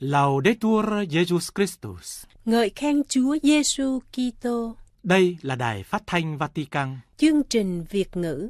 Laudetur Jesus Christus. Ngợi khen Chúa Giêsu Kitô. Đây là Đài Phát thanh Vatican. Chương trình Việt ngữ.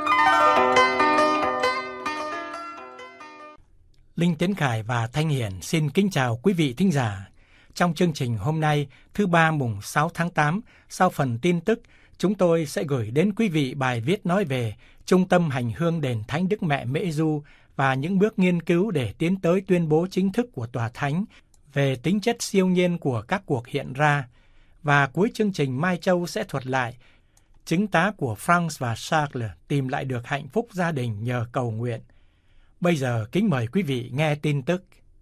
Linh Tiến Khải và Thanh Hiển xin kính chào quý vị thính giả. Trong chương trình hôm nay, thứ Ba mùng 6 tháng 8, sau phần tin tức, chúng tôi sẽ gửi đến quý vị bài viết nói về Trung tâm Hành hương Đền Thánh Đức Mẹ Mễ Du và những bước nghiên cứu để tiến tới tuyên bố chính thức của Tòa Thánh về tính chất siêu nhiên của các cuộc hiện ra. Và cuối chương trình, Mai Châu sẽ thuật lại chứng tá của France và Charles tìm lại được hạnh phúc gia đình nhờ cầu nguyện. Bây giờ kính mời quý vị nghe tin tức.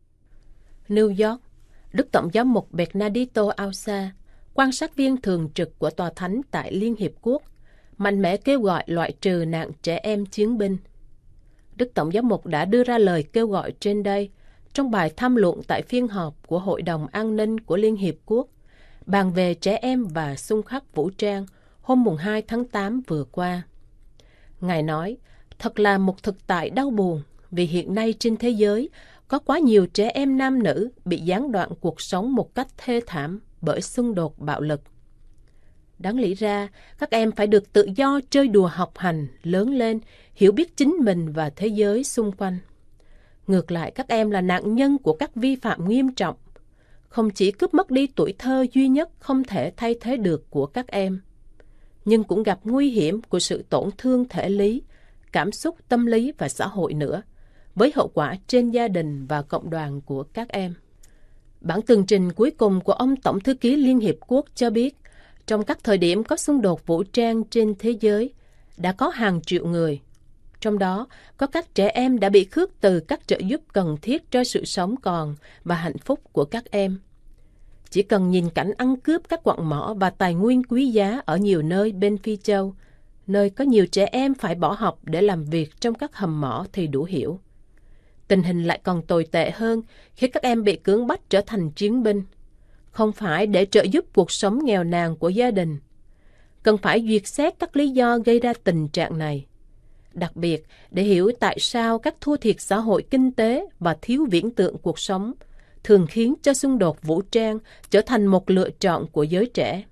New York, Đức Tổng giám mục Bernardito Ausa, quan sát viên thường trực của Tòa Thánh tại Liên Hiệp Quốc, mạnh mẽ kêu gọi loại trừ nạn trẻ em chiến binh. Đức Tổng giám mục đã đưa ra lời kêu gọi trên đây trong bài tham luận tại phiên họp của Hội đồng An ninh của Liên Hiệp Quốc bàn về trẻ em và xung khắc vũ trang hôm mùng 2 tháng 8 vừa qua. Ngài nói, thật là một thực tại đau buồn vì hiện nay trên thế giới có quá nhiều trẻ em nam nữ bị gián đoạn cuộc sống một cách thê thảm bởi xung đột bạo lực. Đáng lý ra, các em phải được tự do chơi đùa học hành, lớn lên, hiểu biết chính mình và thế giới xung quanh. Ngược lại, các em là nạn nhân của các vi phạm nghiêm trọng, không chỉ cướp mất đi tuổi thơ duy nhất không thể thay thế được của các em, nhưng cũng gặp nguy hiểm của sự tổn thương thể lý, cảm xúc, tâm lý và xã hội nữa, với hậu quả trên gia đình và cộng đoàn của các em. Bản tường trình cuối cùng của ông Tổng thư ký Liên Hiệp Quốc cho biết, trong các thời điểm có xung đột vũ trang trên thế giới, đã có hàng triệu người, trong đó có các trẻ em đã bị khước từ các trợ giúp cần thiết cho sự sống còn và hạnh phúc của các em. Chỉ cần nhìn cảnh ăn cướp các quặng mỏ và tài nguyên quý giá ở nhiều nơi bên Phi Châu, nơi có nhiều trẻ em phải bỏ học để làm việc trong các hầm mỏ thì đủ hiểu. Tình hình lại còn tồi tệ hơn khi các em bị cưỡng bắt trở thành chiến binh, không phải để trợ giúp cuộc sống nghèo nàn của gia đình. Cần phải duyệt xét các lý do gây ra tình trạng này, đặc biệt để hiểu tại sao các thua thiệt xã hội kinh tế và thiếu viễn tượng cuộc sống thường khiến cho xung đột vũ trang trở thành một lựa chọn của giới trẻ.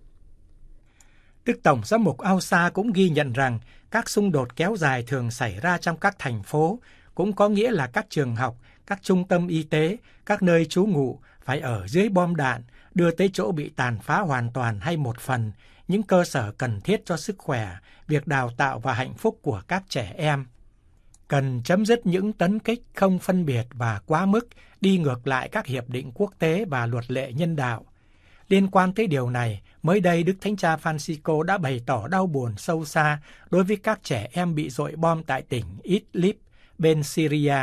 Đức Tổng giám mục Ausa cũng ghi nhận rằng các xung đột kéo dài thường xảy ra trong các thành phố, cũng có nghĩa là các trường học, các trung tâm y tế, các nơi trú ngụ phải ở dưới bom đạn, đưa tới chỗ bị tàn phá hoàn toàn hay một phần, những cơ sở cần thiết cho sức khỏe, việc đào tạo và hạnh phúc của các trẻ em. Cần chấm dứt những tấn kích không phân biệt và quá mức, đi ngược lại các hiệp định quốc tế và luật lệ nhân đạo. Liên quan tới điều này, mới đây Đức Thánh Cha Francisco đã bày tỏ đau buồn sâu xa đối với các trẻ em bị dội bom tại tỉnh Idlib, bên Syria.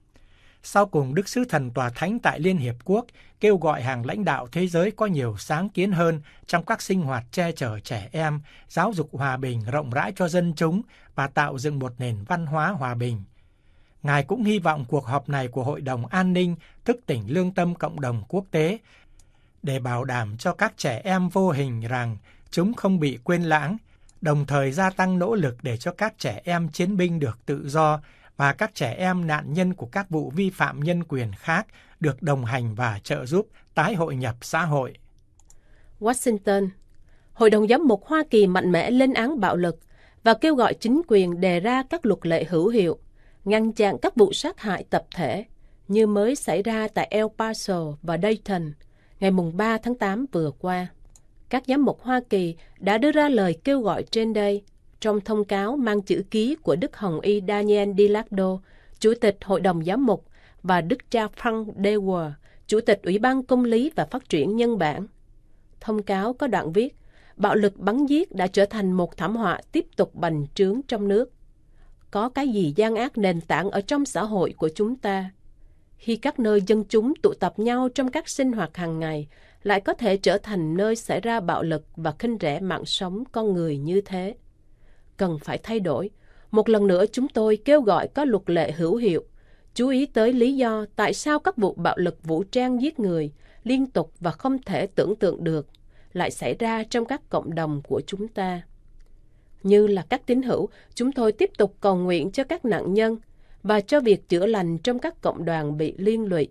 Sau cùng, Đức Sứ Thần Tòa Thánh tại Liên Hiệp Quốc kêu gọi hàng lãnh đạo thế giới có nhiều sáng kiến hơn trong các sinh hoạt che chở trẻ em, giáo dục hòa bình rộng rãi cho dân chúng và tạo dựng một nền văn hóa hòa bình. Ngài cũng hy vọng cuộc họp này của Hội đồng An ninh thức tỉnh lương tâm cộng đồng quốc tế để bảo đảm cho các trẻ em vô hình rằng chúng không bị quên lãng, đồng thời gia tăng nỗ lực để cho các trẻ em chiến binh được tự do và các trẻ em nạn nhân của các vụ vi phạm nhân quyền khác được đồng hành và trợ giúp tái hội nhập xã hội. Washington, Hội đồng Giám mục Hoa Kỳ mạnh mẽ lên án bạo lực và kêu gọi chính quyền đề ra các luật lệ hữu hiệu, ngăn chặn các vụ sát hại tập thể như mới xảy ra tại El Paso và Dayton ngày 3 tháng 8 vừa qua. Các giám mục Hoa Kỳ đã đưa ra lời kêu gọi trên đây trong thông cáo mang chữ ký của Đức Hồng Y Daniel Dillardo, Chủ tịch Hội đồng Giám mục, và Đức cha Frank Dewar, Chủ tịch Ủy ban Công lý và Phát triển Nhân bản. Thông cáo có đoạn viết, bạo lực bắn giết đã trở thành một thảm họa tiếp tục bành trướng trong nước. Có cái gì gian ác nền tảng ở trong xã hội của chúng ta? Khi các nơi dân chúng tụ tập nhau trong các sinh hoạt hàng ngày lại có thể trở thành nơi xảy ra bạo lực và khinh rẻ mạng sống con người như thế. Cần phải thay đổi. Một lần nữa chúng tôi kêu gọi có luật lệ hữu hiệu, chú ý tới lý do tại sao các vụ bạo lực vũ trang giết người liên tục và không thể tưởng tượng được lại xảy ra trong các cộng đồng của chúng ta. Như là các tín hữu, chúng tôi tiếp tục cầu nguyện cho các nạn nhân và cho việc chữa lành trong các cộng đoàn bị liên lụy,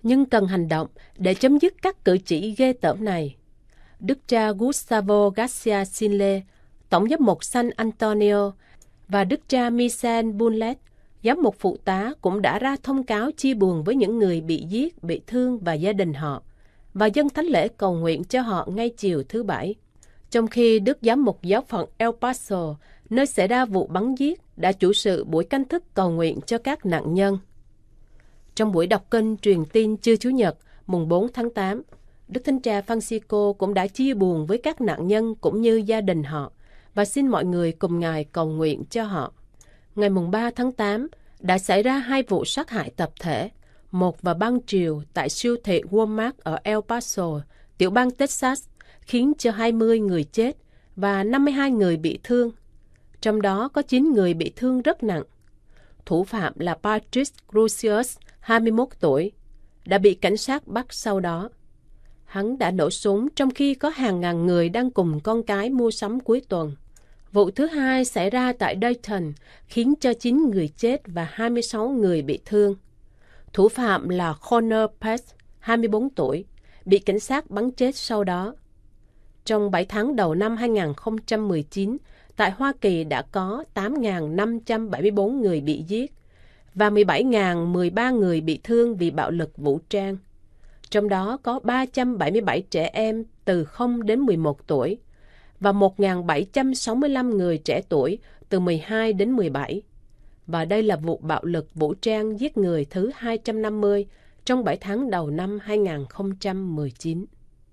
nhưng cần hành động để chấm dứt các cử chỉ ghê tởm này. Đức cha Gustavo Garcia Sinle, Tổng giám mục San Antonio, và Đức cha Michel Bunlet, giám mục phụ tá, cũng đã ra thông cáo chia buồn với những người bị giết, bị thương và gia đình họ, và dâng thánh lễ cầu nguyện cho họ ngay chiều thứ Bảy. Trong khi Đức giám mục giáo phận El Paso, nơi xảy ra vụ bắn giết, đã chủ sự buổi canh thức cầu nguyện cho các nạn nhân. Trong buổi đọc kênh truyền tin trưa Chủ nhật, mùng 4 tháng 8, Đức Thánh Cha Francisco cũng đã chia buồn với các nạn nhân cũng như gia đình họ và xin mọi người cùng Ngài cầu nguyện cho họ. Ngày mùng 3 tháng 8 đã xảy ra 2 vụ sát hại tập thể, một vào ban chiều tại siêu thị Walmart ở El Paso, tiểu bang Texas, khiến cho 20 người chết và 52 người bị thương. Trong đó có 9 người bị thương rất nặng. Thủ phạm là Patrice Crusius, 21 tuổi, đã bị cảnh sát bắt sau đó. Hắn đã nổ súng trong khi có hàng ngàn người đang cùng con cái mua sắm cuối tuần. Vụ thứ hai xảy ra tại Dayton, khiến cho 9 người chết và 26 người bị thương. Thủ phạm là Connor Pest, 24 tuổi, bị cảnh sát bắn chết sau đó. Trong 7 tháng đầu năm 2019, tại Hoa Kỳ đã có 8.574 người bị giết và 17.013 người bị thương vì bạo lực vũ trang. Trong đó có 377 trẻ em từ 0 đến 11 tuổi và 1.765 người trẻ tuổi từ 12 đến 17. Và đây là vụ bạo lực vũ trang giết người thứ 250 trong 7 tháng đầu năm 2019.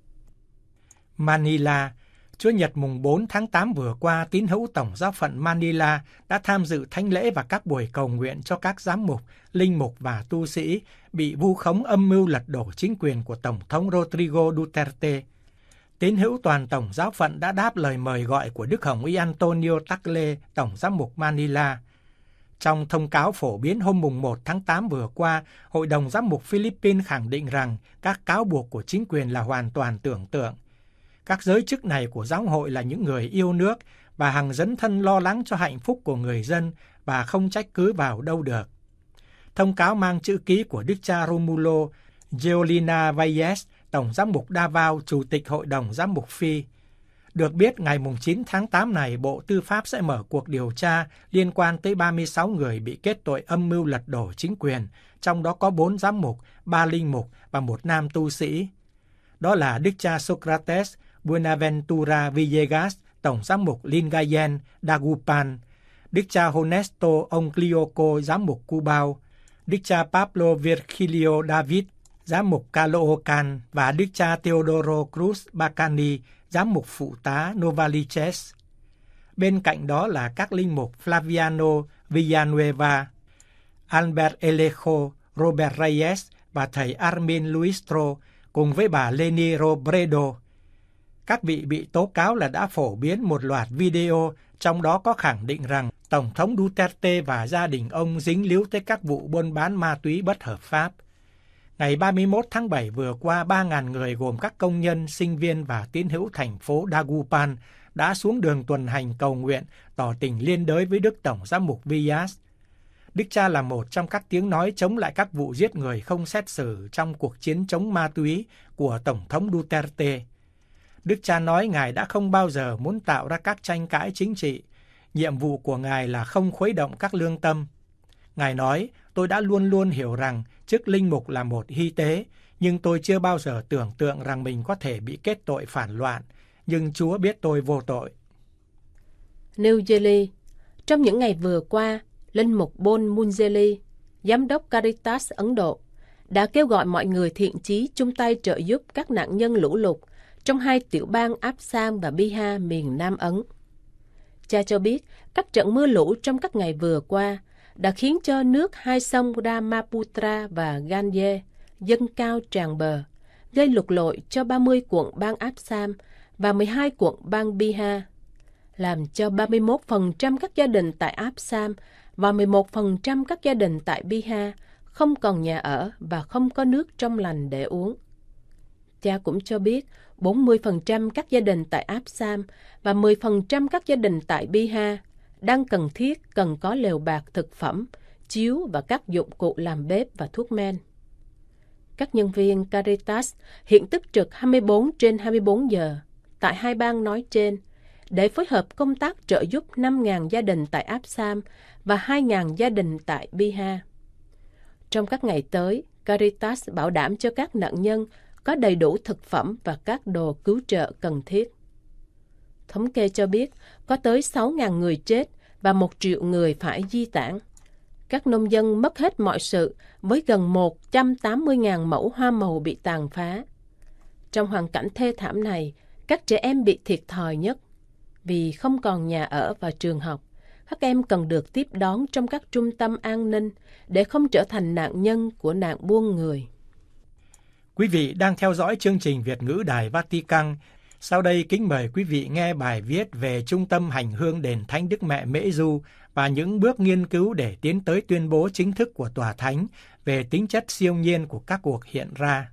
Manila, Chủ nhật mùng 4 tháng 8 vừa qua, tín hữu Tổng giáo phận Manila đã tham dự thánh lễ và các buổi cầu nguyện cho các giám mục, linh mục và tu sĩ bị vu khống âm mưu lật đổ chính quyền của Tổng thống Rodrigo Duterte. Tín hữu toàn Tổng giáo phận đã đáp lời mời gọi của Đức Hồng Y Antonio Tagle, Tổng giám mục Manila. Trong thông cáo phổ biến hôm mùng 1 tháng 8 vừa qua, Hội đồng Giám mục Philippines khẳng định rằng các cáo buộc của chính quyền là hoàn toàn tưởng tượng. Các giới chức này của giáo hội là những người yêu nước và hằng dấn thân lo lắng cho hạnh phúc của người dân và không trách cứ vào đâu được. Thông cáo mang chữ ký của Đức cha Romulo Geolina Valles, Tổng giám mục Davao, Chủ tịch Hội đồng Giám mục Phi. Được biết, ngày 9 tháng 8 này, Bộ Tư pháp sẽ mở cuộc điều tra liên quan tới 36 người bị kết tội âm mưu lật đổ chính quyền, trong đó có 4 giám mục, 3 linh mục và 1 nam tu sĩ. Đó là Đức cha Socrates Buenaventura Villegas, Tổng giám mục Lingayen, Dagupan, Đức cha Honesto Onglioco, giám mục Cubao, Đức cha Pablo Virgilio David, giám mục Caloocan và Đức cha Teodoro Cruz Bacani, giám mục phụ tá Novaliches. Bên cạnh đó là các linh mục Flaviano Villanueva, Albert Alejo, Robert Reyes và thầy Armin Luistro cùng với bà Leni Robredo. Các vị bị tố cáo là đã phổ biến một loạt video, trong đó có khẳng định rằng Tổng thống Duterte và gia đình ông dính líu tới các vụ buôn bán ma túy bất hợp pháp. Ngày 31 tháng 7 vừa qua, 3.000 người gồm các công nhân, sinh viên và tín hữu thành phố Dagupan đã xuống đường tuần hành cầu nguyện, tỏ tình liên đới với Đức Tổng giám mục Villas. Đức cha là một trong các tiếng nói chống lại các vụ giết người không xét xử trong cuộc chiến chống ma túy của Tổng thống Duterte. Đức cha nói Ngài đã không bao giờ muốn tạo ra các tranh cãi chính trị. Nhiệm vụ của Ngài là không khuấy động các lương tâm. Ngài nói, tôi đã luôn luôn hiểu rằng chức linh mục là một hy tế, nhưng tôi chưa bao giờ tưởng tượng rằng mình có thể bị kết tội phản loạn. Nhưng Chúa biết tôi vô tội. New Delhi. Trong những ngày vừa qua, linh mục Bon Munjeli, giám đốc Caritas Ấn Độ, đã kêu gọi mọi người thiện chí chung tay trợ giúp các nạn nhân lũ lụt trong 2 tiểu bang Assam và Bihar miền Nam Ấn. Cha cho biết các trận mưa lũ trong các ngày vừa qua đã khiến cho nước 2 sông Brahmaputra và Ganges dâng cao tràn bờ, gây lụt lội cho 30 quận bang Assam và 12 quận bang Bihar, làm cho 31% các gia đình tại Assam và 11% các gia đình tại Bihar không còn nhà ở và không có nước trong lành để uống. Cha cũng cho biết 40% các gia đình tại Assam và 10% các gia đình tại Bihar đang cần có lều bạt thực phẩm, chiếu và các dụng cụ làm bếp và thuốc men. Các nhân viên Caritas hiện túc trực 24/24 giờ tại hai bang nói trên để phối hợp công tác trợ giúp 5.000 gia đình tại Absam và 2.000 gia đình tại Bihar. Trong các ngày tới, Caritas bảo đảm cho các nạn nhân có đầy đủ thực phẩm và các đồ cứu trợ cần thiết. Thống kê cho biết có tới 6.000 người chết và 1 triệu người phải di tản. Các nông dân mất hết mọi sự với gần 180.000 mẫu hoa màu bị tàn phá. Trong hoàn cảnh thê thảm này, các trẻ em bị thiệt thòi nhất. Vì không còn nhà ở và trường học, các em cần được tiếp đón trong các trung tâm an ninh để không trở thành nạn nhân của nạn buôn người. Quý vị đang theo dõi chương trình Việt ngữ Đài Vatican. Sau đây kính mời quý vị nghe bài viết về Trung tâm Hành hương Đền Thánh Đức Mẹ Mễ Du và những bước nghiên cứu để tiến tới tuyên bố chính thức của Tòa Thánh về tính chất siêu nhiên của các cuộc hiện ra.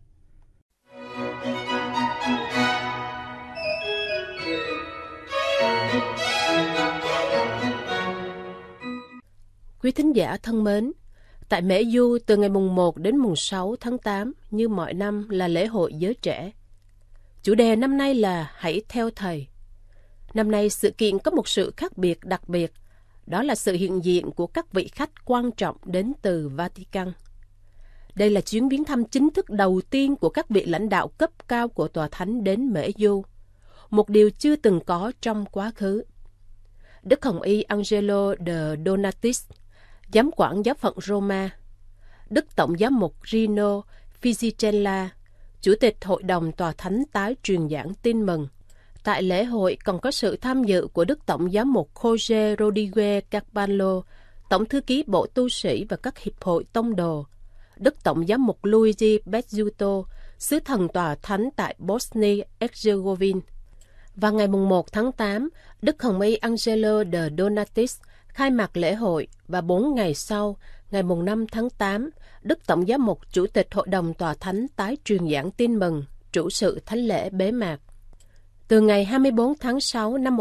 Quý thính giả thân mến, tại Mễ Du từ ngày mùng 1 đến mùng 6 tháng 8 như mọi năm là lễ hội giới trẻ. Chủ đề năm nay là Hãy theo Thầy. Năm nay sự kiện có một sự khác biệt đặc biệt, đó là sự hiện diện của các vị khách quan trọng đến từ Vatican. Đây là chuyến viếng thăm chính thức đầu tiên của các vị lãnh đạo cấp cao của Tòa Thánh đến Mễ Du, một điều chưa từng có trong quá khứ. Đức Hồng Y Angelo de Donatis, giám quản giáo phận Roma, Đức Tổng giám mục Rino Fisichella, Chủ tịch Hội đồng Tòa Thánh tái truyền giảng tin mừng. Tại lễ hội còn có sự tham dự của Đức Tổng giám mục Jose Rodriguez Carvalho, Tổng thư ký Bộ Tu sĩ và các hiệp hội tông đồ, Đức Tổng giám mục Luigi Bezzuto, sứ thần Tòa Thánh tại Bosnia-Herzegovina. Và ngày 1 tháng 8, Đức Hồng Y Angelo de Donatis khai mạc lễ hội và 4 ngày sau, ngày 5 tháng 8, Đức Tổng giám mục Chủ tịch Hội đồng Tòa Thánh tái truyền giảng tin mừng, chủ sự thánh lễ bế mạc. Từ ngày 24 tháng 6 năm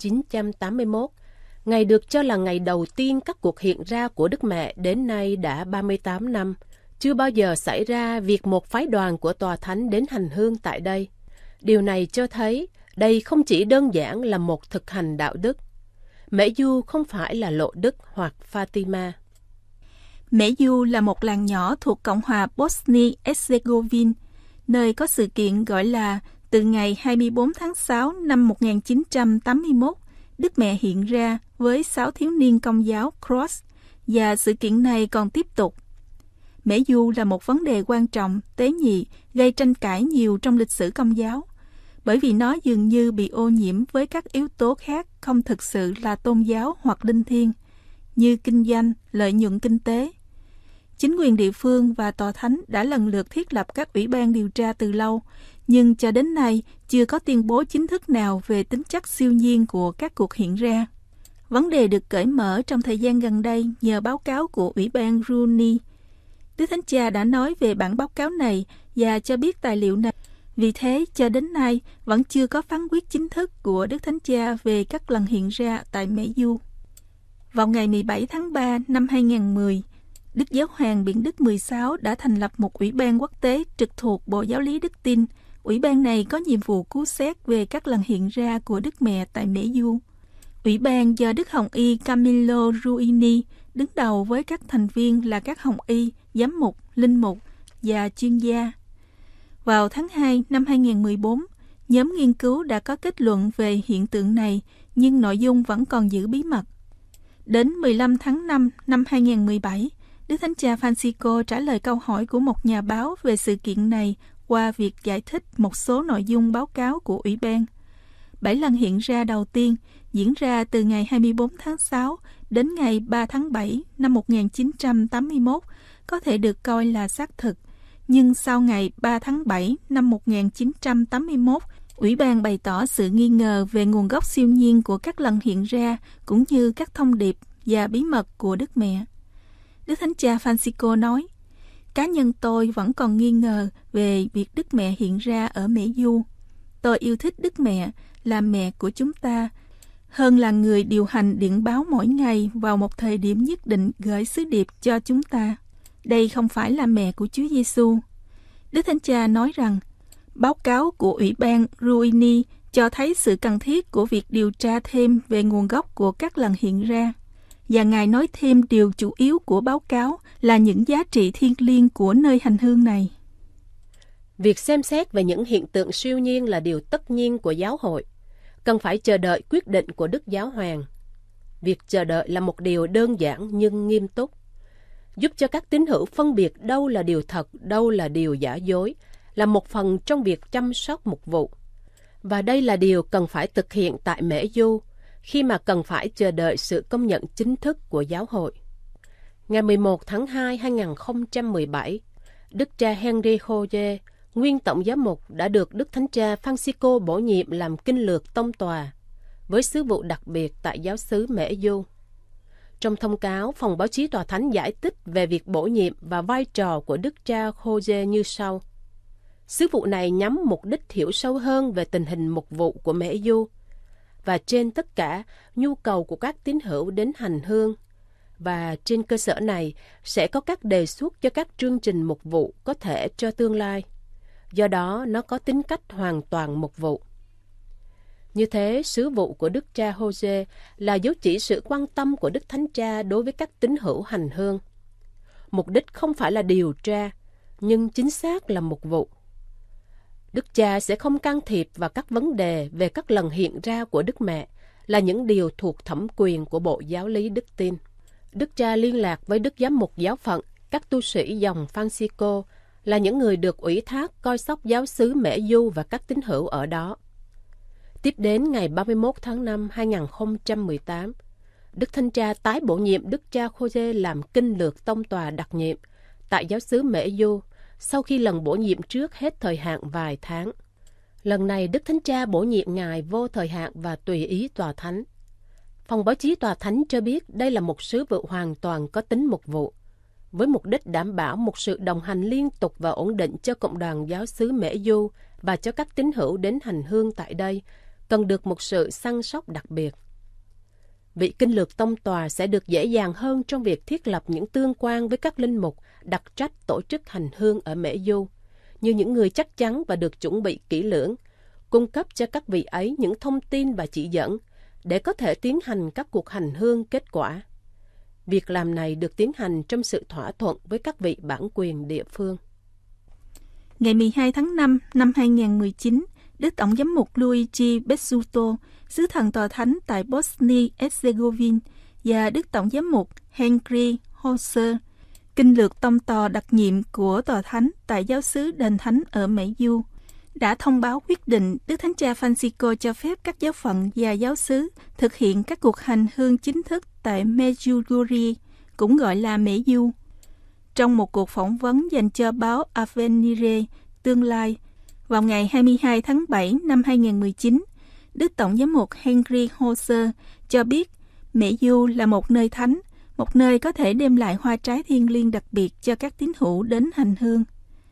1981, ngày được cho là ngày đầu tiên các cuộc hiện ra của Đức Mẹ đến nay đã 38 năm, chưa bao giờ xảy ra việc một phái đoàn của Tòa Thánh đến hành hương tại đây. Điều này cho thấy đây không chỉ đơn giản là một thực hành đạo đức. Mễ Du không phải là Lộ Đức hoặc Fatima. Mễ Du là một làng nhỏ thuộc Cộng hòa Bosnia-Herzegovina, nơi có sự kiện gọi là từ ngày 24 tháng 6 năm 1981, Đức Mẹ hiện ra với 6 thiếu niên Công giáo Cross, và sự kiện này còn tiếp tục. Mễ Du là một vấn đề quan trọng, tế nhị, gây tranh cãi nhiều trong lịch sử Công giáo, bởi vì nó dường như bị ô nhiễm với các yếu tố khác không thực sự là tôn giáo hoặc linh thiêng, như kinh doanh, lợi nhuận kinh tế. Chính quyền địa phương và Tòa Thánh đã lần lượt thiết lập các ủy ban điều tra từ lâu, nhưng cho đến nay chưa có tuyên bố chính thức nào về tính chất siêu nhiên của các cuộc hiện ra. Vấn đề được cởi mở trong thời gian gần đây nhờ báo cáo của Ủy ban Rooney. Đức Thánh Cha đã nói về bản báo cáo này và cho biết tài liệu này. Vì thế, cho đến nay vẫn chưa có phán quyết chính thức của Đức Thánh Cha về các lần hiện ra tại Mễ Du. Vào ngày 17 tháng 3 năm 2010, Đức Giáo hoàng Biển Đức 16 đã thành lập một ủy ban quốc tế trực thuộc Bộ Giáo lý Đức Tin. Ủy ban này có nhiệm vụ cứu xét về các lần hiện ra của Đức Mẹ tại Mễ Du. Ủy ban do Đức Hồng Y Camillo Ruini đứng đầu với các thành viên là các Hồng Y, giám mục, linh mục và chuyên gia. Vào tháng 2 năm 2014, nhóm nghiên cứu đã có kết luận về hiện tượng này, nhưng nội dung vẫn còn giữ bí mật. Đến 15 tháng 5 năm 2017, Đức Thánh Cha Francisco trả lời câu hỏi của một nhà báo về sự kiện này qua việc giải thích một số nội dung báo cáo của Ủy ban. 7 lần hiện ra đầu tiên diễn ra từ ngày 24 tháng 6 đến ngày 3 tháng 7 năm 1981 có thể được coi là xác thực, nhưng sau ngày 3 tháng 7 năm 1981, Ủy ban bày tỏ sự nghi ngờ về nguồn gốc siêu nhiên của các lần hiện ra cũng như các thông điệp và bí mật của Đức Mẹ. Đức Thánh Cha Francisco nói, cá nhân tôi vẫn còn nghi ngờ về việc Đức Mẹ hiện ra ở Mễ Du. Tôi yêu thích Đức Mẹ là mẹ của chúng ta, hơn là người điều hành điện báo mỗi ngày vào một thời điểm nhất định gửi sứ điệp cho chúng ta. Đây không phải là mẹ của Chúa Giêsu. Đức Thánh Cha nói rằng báo cáo của Ủy ban Ruini cho thấy sự cần thiết của việc điều tra thêm về nguồn gốc của các lần hiện ra. Và Ngài nói thêm điều chủ yếu của báo cáo là những giá trị thiêng liêng của nơi hành hương này. Việc xem xét về những hiện tượng siêu nhiên là điều tất nhiên của giáo hội, cần phải chờ đợi quyết định của Đức Giáo Hoàng. Việc chờ đợi là một điều đơn giản nhưng nghiêm túc, giúp cho các tín hữu phân biệt đâu là điều thật, đâu là điều giả dối, là một phần trong việc chăm sóc mục vụ. Và đây là điều cần phải thực hiện tại Mễ Du, khi mà cần phải chờ đợi sự công nhận chính thức của giáo hội. Ngày 11 tháng 2, 2017, Đức cha Henry Jose, nguyên tổng giám mục, đã được Đức Thánh cha Francisco bổ nhiệm làm kinh lược tông tòa, với sứ vụ đặc biệt tại giáo xứ Mễ Du. Trong thông cáo, phòng báo chí tòa thánh giải thích về việc bổ nhiệm và vai trò của Đức cha Jose như sau. Sứ vụ này nhắm mục đích hiểu sâu hơn về tình hình mục vụ của Mễ Du, và trên tất cả nhu cầu của các tín hữu đến hành hương, và trên cơ sở này sẽ có các đề xuất cho các chương trình mục vụ có thể cho tương lai. Do đó, nó có tính cách hoàn toàn mục vụ. Như thế, sứ vụ của Đức cha Jose là dấu chỉ sự quan tâm của Đức Thánh Cha đối với các tín hữu hành hương. Mục đích không phải là điều tra, nhưng chính xác là mục vụ. Đức cha sẽ không can thiệp vào các vấn đề về các lần hiện ra của Đức Mẹ, là những điều thuộc thẩm quyền của Bộ Giáo lý Đức Tin. Đức cha liên lạc với Đức Giám mục giáo phận, các tu sĩ dòng Francisco, là những người được ủy thác coi sóc giáo xứ Mễ Du và các tín hữu ở đó. Tiếp đến ngày 31 tháng 5, 2018, Đức Thánh Cha tái bổ nhiệm Đức cha Jose làm kinh lược tông tòa đặc nhiệm tại giáo xứ Mễ Du, sau khi lần bổ nhiệm trước hết thời hạn vài tháng. Lần này Đức Thánh Cha bổ nhiệm Ngài vô thời hạn và tùy ý tòa thánh. Phòng báo chí tòa thánh cho biết đây là một sứ vụ hoàn toàn có tính mục vụ, với mục đích đảm bảo một sự đồng hành liên tục và ổn định cho cộng đoàn giáo xứ Mễ Du và cho các tín hữu đến hành hương tại đây, cần được một sự săn sóc đặc biệt. Vị kinh lược tông tòa sẽ được dễ dàng hơn trong việc thiết lập những tương quan với các linh mục đặc trách tổ chức hành hương ở Mễ Du, như những người chắc chắn và được chuẩn bị kỹ lưỡng, cung cấp cho các vị ấy những thông tin và chỉ dẫn để có thể tiến hành các cuộc hành hương kết quả. Việc làm này được tiến hành trong sự thỏa thuận với các vị bản quyền địa phương. Ngày 12 tháng 5 năm 2019, Đức Tổng giám mục Luigi Bezzuto, sứ thần tòa thánh tại Bosnia-Herzegovina, và Đức Tổng giám mục Henry Jose, kinh lược tông tòa đặc nhiệm của tòa thánh tại giáo xứ Đền Thánh ở Mễ Du, đã thông báo quyết định Đức Thánh Cha Francisco cho phép các giáo phận và giáo xứ thực hiện các cuộc hành hương chính thức tại Medjugorje, cũng gọi là Mễ Du. Trong một cuộc phỏng vấn dành cho báo Avenire Tương lai, vào ngày 22 tháng 7 năm 2019, Đức Tổng giám mục Henry Jose cho biết Mễ Du là một nơi thánh, một nơi có thể đem lại hoa trái thiêng liêng đặc biệt cho các tín hữu đến hành hương.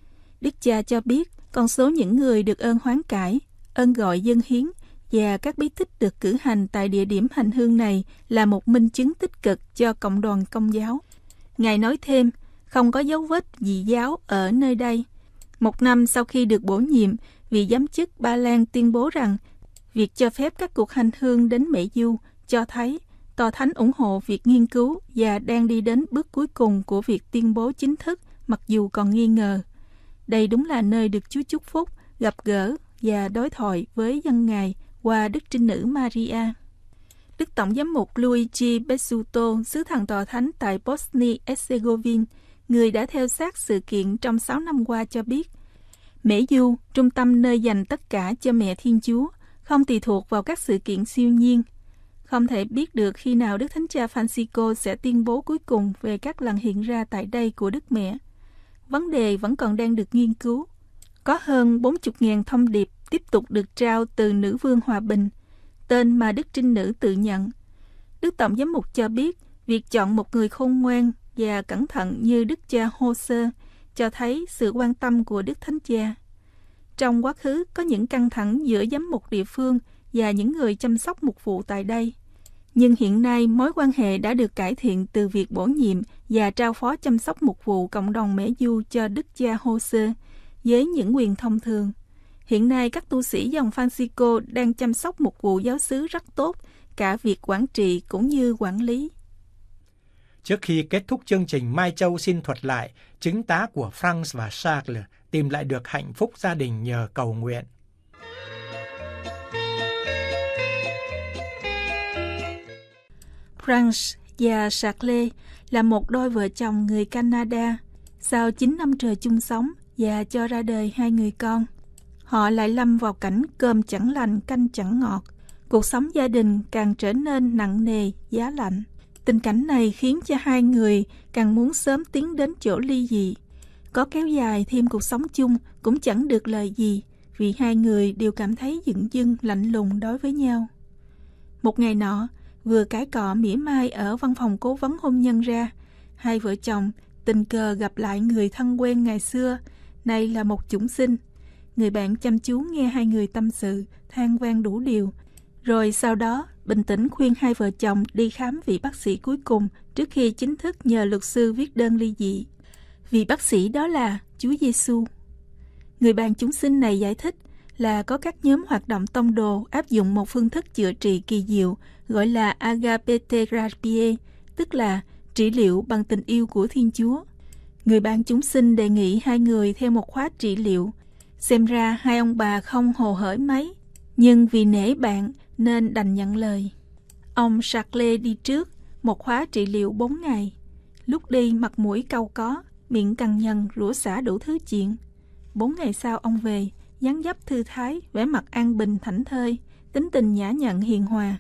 Đức cha cho biết con số những người được ơn hoán cải, ơn gọi dâng hiến và các bí tích được cử hành tại địa điểm hành hương này là một minh chứng tích cực cho cộng đoàn Công giáo. Ngài nói thêm, không có dấu vết dị giáo ở nơi đây. Một năm sau khi được bổ nhiệm, vị giám chức Ba Lan tuyên bố rằng việc cho phép các cuộc hành hương đến Mễ Du cho thấy tòa thánh ủng hộ việc nghiên cứu và đang đi đến bước cuối cùng của việc tuyên bố chính thức mặc dù còn nghi ngờ. Đây đúng là nơi được Chúa chúc phúc, gặp gỡ và đối thoại với dân Ngài qua Đức Trinh Nữ Maria. Đức Tổng giám mục Luigi Bezzuto, sứ thần tòa thánh tại Bosnia-Herzegovina, người đã theo sát sự kiện trong 6 năm qua cho biết, Mễ Du, trung tâm nơi dành tất cả cho Mẹ Thiên Chúa, không tùy thuộc vào các sự kiện siêu nhiên. Không thể biết được khi nào Đức Thánh Cha Francisco sẽ tuyên bố cuối cùng về các lần hiện ra tại đây của Đức Mẹ. Vấn đề vẫn còn đang được nghiên cứu. Có hơn 40.000 thông điệp tiếp tục được trao từ Nữ Vương Hòa Bình, tên mà Đức Trinh Nữ tự nhận. Đức Tổng giám mục cho biết, việc chọn một người khôn ngoan và cẩn thận như Đức cha Jose cho thấy sự quan tâm của Đức Thánh Cha. Trong quá khứ có những căng thẳng giữa giám mục địa phương và những người chăm sóc mục vụ tại đây. Nhưng hiện nay mối quan hệ đã được cải thiện từ việc bổ nhiệm và trao phó chăm sóc mục vụ cộng đồng Mễ Du cho Đức cha Jose với những quyền thông thường. Hiện nay các tu sĩ dòng Francisco đang chăm sóc một vụ giáo xứ rất tốt, cả việc quản trị cũng như quản lý. Trước khi kết thúc chương trình, Mai Châu xin thuật lại chứng tá của Franz và Charles tìm lại được hạnh phúc gia đình nhờ cầu nguyện. Franz và Charles là một đôi vợ chồng người Canada. Sau 9 năm trời chung sống và cho ra đời 2 người con, họ lại lâm vào cảnh cơm chẳng lành canh chẳng ngọt. Cuộc sống gia đình càng trở nên nặng nề, giá lạnh. Tình cảnh này khiến cho 2 người càng muốn sớm tiến đến chỗ ly dị. Có kéo dài thêm cuộc sống chung cũng chẳng được lời gì, vì 2 người đều cảm thấy dửng dưng lạnh lùng đối với nhau. Một ngày nọ, vừa cãi cọ mỉa mai ở văn phòng cố vấn hôn nhân ra, 2 vợ chồng tình cờ gặp lại người thân quen ngày xưa, nay là một chủng sinh. Người bạn chăm chú nghe 2 người tâm sự, than vang đủ điều, rồi sau đó bình tĩnh khuyên 2 vợ chồng đi khám vị bác sĩ cuối cùng trước khi chính thức nhờ luật sư viết đơn ly dị. Vị bác sĩ đó là Chúa Giêsu. Người bạn chúng sinh này giải thích là có các nhóm hoạt động tông đồ áp dụng một phương thức chữa trị kỳ diệu gọi là agape-therapie, tức là trị liệu bằng tình yêu của Thiên Chúa. Người bạn chúng sinh đề nghị 2 người theo một khóa trị liệu. Xem ra 2 ông bà không hồ hởi mấy, nhưng vì nể bạn nên đành nhận lời. Ông Charles đi trước, một khóa trị liệu 4 ngày. Lúc đi mặt mũi cau có, miệng cằn nhằn rủa xả đủ thứ chuyện. 4 ngày sau ông về, dáng dấp thư thái, vẻ mặt an bình thảnh thơi, tính tình nhã nhặn hiền hòa.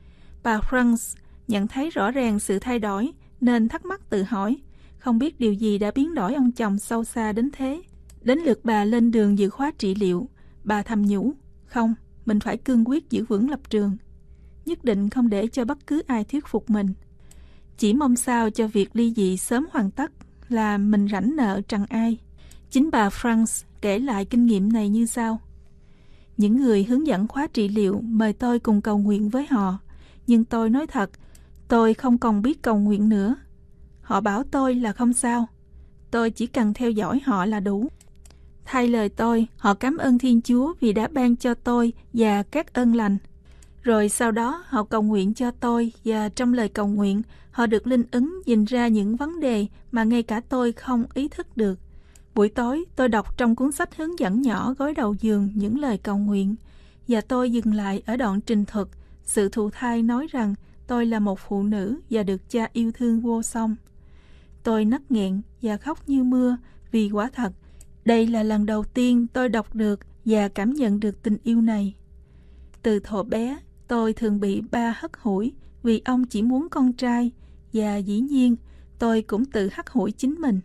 Bà Franz nhận thấy rõ ràng sự thay đổi nên thắc mắc tự hỏi, không biết điều gì đã biến đổi ông chồng sâu xa đến thế. Đến lượt bà lên đường dự khóa trị liệu, bà thầm nhủ, không, mình phải cương quyết giữ vững lập trường. Nhất định không để cho bất cứ ai thuyết phục mình. Chỉ mong sao cho việc ly dị sớm hoàn tất là mình rảnh nợ trần ai. Chính bà Franz kể lại kinh nghiệm này như sau. Những người hướng dẫn khóa trị liệu mời tôi cùng cầu nguyện với họ, nhưng tôi nói thật, tôi không còn biết cầu nguyện nữa. Họ bảo tôi là không sao, tôi chỉ cần theo dõi họ là đủ. Thay lời tôi, họ cảm ơn Thiên Chúa vì đã ban cho tôi và các ơn lành. Rồi sau đó họ cầu nguyện cho tôi, và trong lời cầu nguyện họ được linh ứng nhìn ra những vấn đề mà ngay cả tôi không ý thức được. Buổi tối tôi đọc trong cuốn sách hướng dẫn nhỏ gối đầu giường những lời cầu nguyện, và tôi dừng lại ở đoạn trình thuật sự thụ thai nói rằng tôi là một phụ nữ và được Cha yêu thương vô song. Tôi nấc nghẹn và khóc như mưa vì quả thật đây là lần đầu tiên tôi đọc được và cảm nhận được tình yêu này. Từ thuở bé, tôi thường bị ba hất hủi vì ông chỉ muốn con trai, và dĩ nhiên tôi cũng tự hắt hủi chính mình.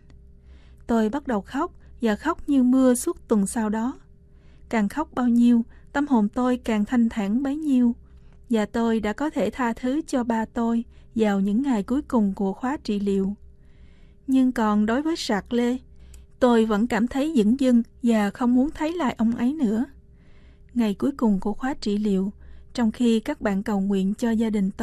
Tôi bắt đầu khóc và khóc như mưa suốt tuần sau đó. Càng khóc bao nhiêu, tâm hồn tôi càng thanh thản bấy nhiêu, và tôi đã có thể tha thứ cho ba tôi vào những ngày cuối cùng của khóa trị liệu. Nhưng còn đối với Charles, tôi vẫn cảm thấy dửng dưng và không muốn thấy lại ông ấy nữa. Ngày cuối cùng của khóa trị liệu, trong khi các bạn cầu nguyện cho gia đình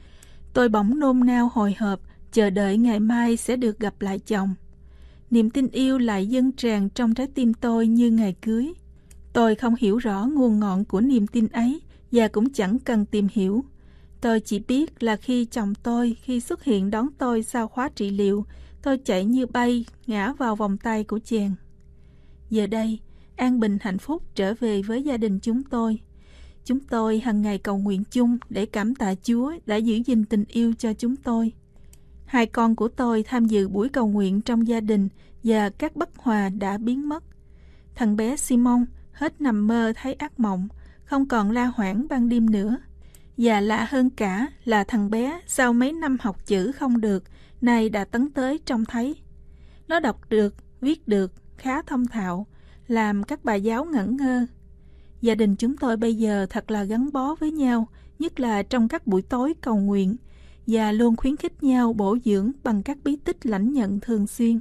tôi bỗng nôn nao hồi hộp chờ đợi ngày mai sẽ được gặp lại chồng. Niềm tin yêu lại dâng tràn trong trái tim tôi như ngày cưới. Tôi không hiểu rõ nguồn ngọn của niềm tin ấy và cũng chẳng cần tìm hiểu. Tôi chỉ biết là khi chồng tôi xuất hiện đón tôi sau khóa trị liệu, tôi chạy như bay ngã vào vòng tay của chàng. Giờ đây, an bình hạnh phúc trở về với gia đình chúng tôi. Chúng tôi hằng ngày cầu nguyện chung để cảm tạ Chúa đã giữ gìn tình yêu cho chúng tôi. 2 con của tôi tham dự buổi cầu nguyện trong gia đình và các bất hòa đã biến mất. Thằng bé Simon hết nằm mơ thấy ác mộng, không còn la hoảng ban đêm nữa. Và lạ hơn cả là thằng bé sau mấy năm học chữ không được, nay đã tấn tới trông thấy. Nó đọc được, viết được, khá thông thạo, làm các bà giáo ngẩn ngơ. Gia đình chúng tôi bây giờ thật là gắn bó với nhau, nhất là trong các buổi tối cầu nguyện, và luôn khuyến khích nhau bổ dưỡng bằng các bí tích lãnh nhận thường xuyên.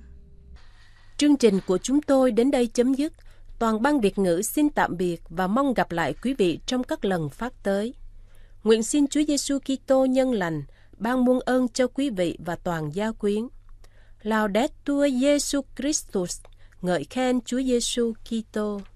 Chương trình của chúng tôi đến đây chấm dứt. Toàn ban Việt ngữ xin tạm biệt và mong gặp lại quý vị trong các lần phát tới. Nguyện xin Chúa Giêsu Kitô nhân lành ban muôn ơn cho quý vị và toàn gia quyến. Laudetur Jesus Christus, Ngợi khen Chúa Giêsu Kitô.